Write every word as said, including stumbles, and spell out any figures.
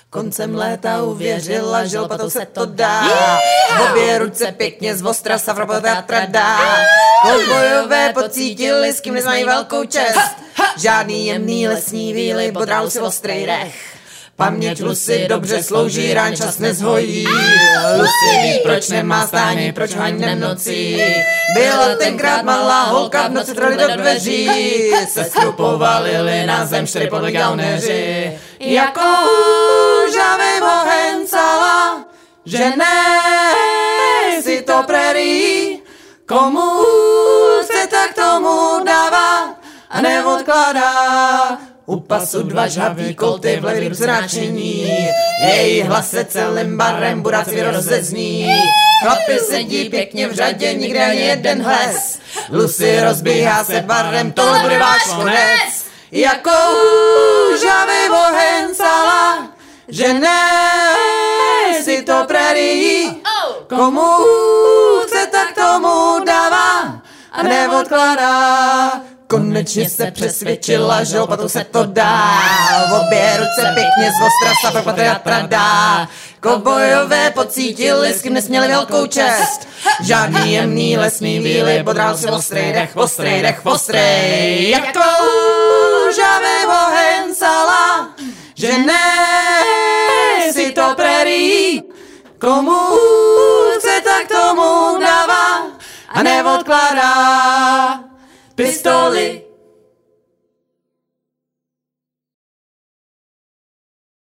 Koncem léta uvěřila, že lopatou se to dá. V obě ruce pěkně z ostra Stavropolteatra dá. Kovbojové pocítili, s kým neznají velkou čest. Žádný jemný lesní víly, bodrá Lucy ostrej dech. Paměť Lucy dobře slouží, rán čas nezhojí. Lucy ví, proč nemá stány, proč haním nocí. Byla tenkrát malá holka, v noci trali do dveří. Sestru povalili na zem čtyři podlí gauneři. Jako žavý oheň cala, že ne si to prerí. Komu se tak tomu dává a neodkládá. U pasu dva žhavý kolty v levý ruce náčení. Její hlas se celým barem buráci rozezní. Chlapi sedí pěkně v řadě, nikde ani jeden hles. Lucy rozbíhá se barem, tohle bude váš konec. Jako žhavý oheň cala, že ne si to prerí. Komu se tak tomu dává a neodkládá. Konečně se přesvědčila, že lopatou se to dá. V obě ruce pěkně z ostra Stavropolteatra dá. Kovbojové pocítili, s kým nesměli velkou čest. Žádný jemný lesní víly, bodrá Lucy ostrej dech, ostrej dech, ostrej. Jako žhavý oheň cala, že ne si to prerí. Komu se tak tomu dává a neodkládá. Pistoli